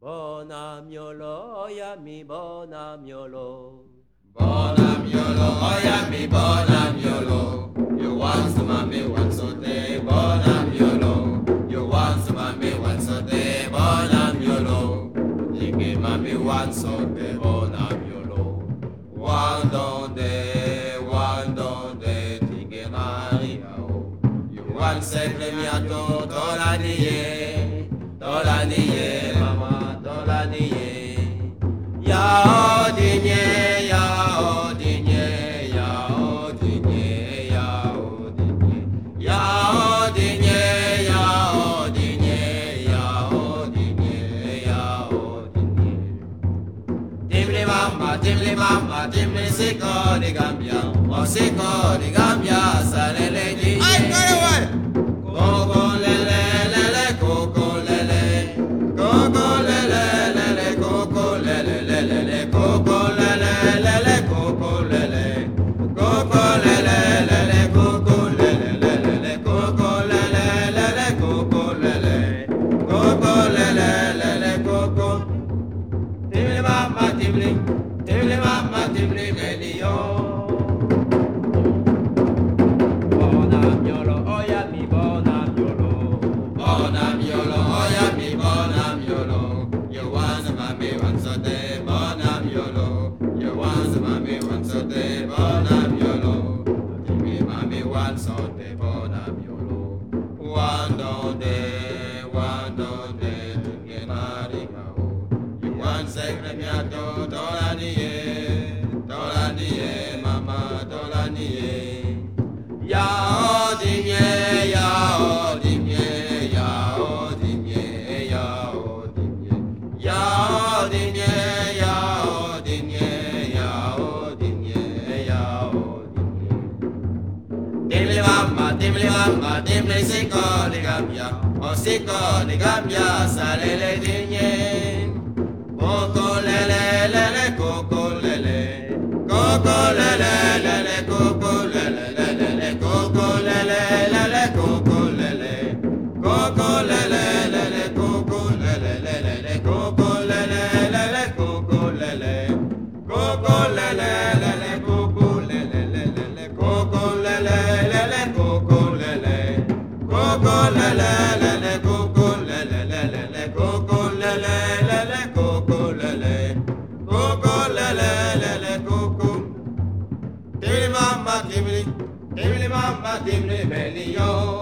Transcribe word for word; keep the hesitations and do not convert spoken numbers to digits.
Bonamiolo, oya mi bonamiolo. Bonamiolo, oya mi bonamiolo. You want some of me once a day, bonamiolo. You want some of me once a day, bonamiolo. Digi mami once a day, bonamiolo. One donde, one donde, digi Maria. You want sempre mi ato, tola niye, tola niye, mama, tola niye. Ya odinye, ya odinye, ya odinye, ya odinye, ya odinye, ya odinye, ya odinye, ya odinye. Dimli mamma, dimli mamma, dimli sicko di Gambia, o sicko di Gambia, sale le dinye. Coco lele, lele, coco lele, coco lele, lele, coco lele, lele, coco lele, lele, coco lele, coco lele, lele, coco lele, lele, coco lele, lele, coco lele, coco lele, lele, coco. Timli mamma, timli, timli mamma, timli melio. Bonamiolo, oya mi bonamiolo. Bonamiolo, oya mi bonamiolo. You want some of me once a day, bonamiolo. You want some of me once a day, bonamiolo. Give me mommy once a day, bonamiolo. One day, one day, to get married. You want secremiato, dolanie, dolanie, mama, dolanie. Ya odinye, ya odinye, ya odinye, ya odinye, ya odinye, ya odinye, ya odinye, ya odinye. Dimli mamma, dimli mamma, dimli sicko di Gambia, o sicko di Gambia, sale le dinye. Coco lele, lele, coco lele, coco lele, lele, coco lele, lele, coco lele, lele, coco lele, coco lele, lele, coco lele, lele, coco lele, lele, coco lele, coco lele, lele, coco lele, lele, coco lele, lele, coco lele, coco lele, lele, coco lele, lele, coco lele, lele, coco lele, coco lele, lele, coco. Dimli mamma, dimli, dimli mamma, dimli melio.